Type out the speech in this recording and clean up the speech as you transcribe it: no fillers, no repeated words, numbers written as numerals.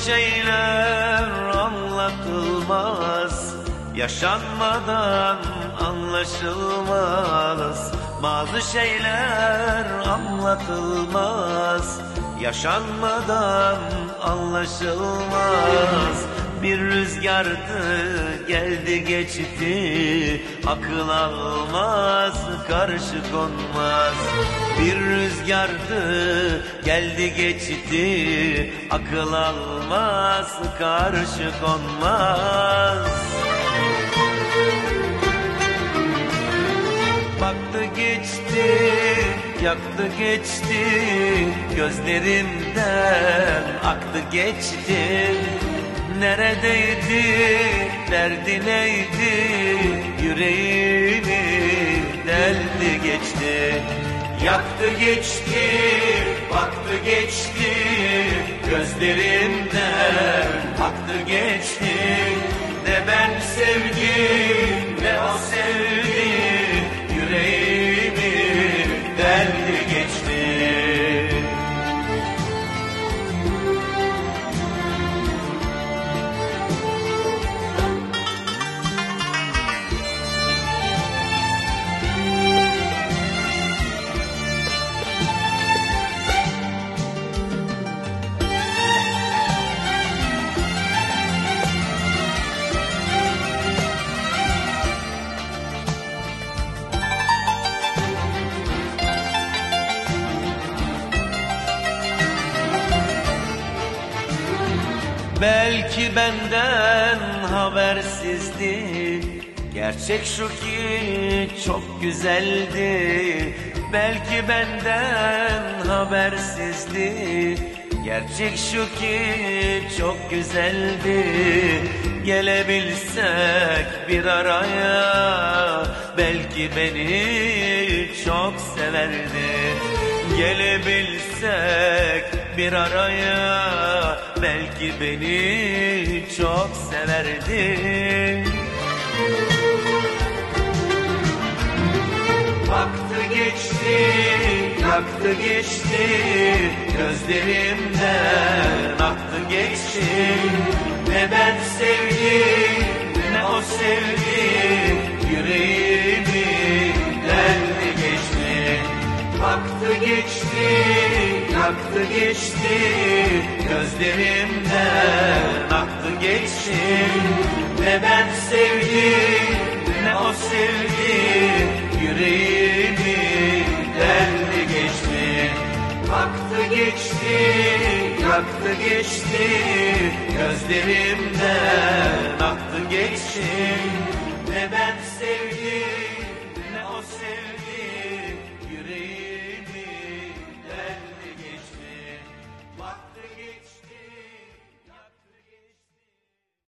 şeyler anlatılmaz, yaşanmadan anlaşılmaz. Bazı şeyler anlatılmaz, yaşanmadan anlaşılmaz. Bir rüzgardı, geldi geçti, akıl almaz, karşı konmaz. Bir rüzgardı, geldi geçti, akıl almaz, karşı konmaz. Baktı geçti, yaktı geçti, gözlerimden aktı geçti. Neredeydi, derdi neydi, yüreğimi deldi geçti. Yaktı geçti, baktı geçti, gözlerimden aktı geçti. Ne ben sevdim, ne o sevdi, yüreğimi deldi geçti. Belki benden habersizdi, gerçek şu ki çok güzeldi. Belki benden habersizdi, gerçek şu ki çok güzeldi. Gelebilsek bir araya, belki beni çok severdi. Gelebilsek bir araya, belki beni çok severdi. Baktı geçti, yaktı geçti, gözlerimden aktı geçti. Ne ben sevdim, ne o sevdi, yüreğimi deldi geçti. Baktı geçti, yaktı geçti, gözlerimden aktı geçti. Ne ben sevdim, ne o sevdi, yüreğimi deldi geçti. Baktı geçti, yaktı geçti, gözlerimden aktı geçti. Ne ben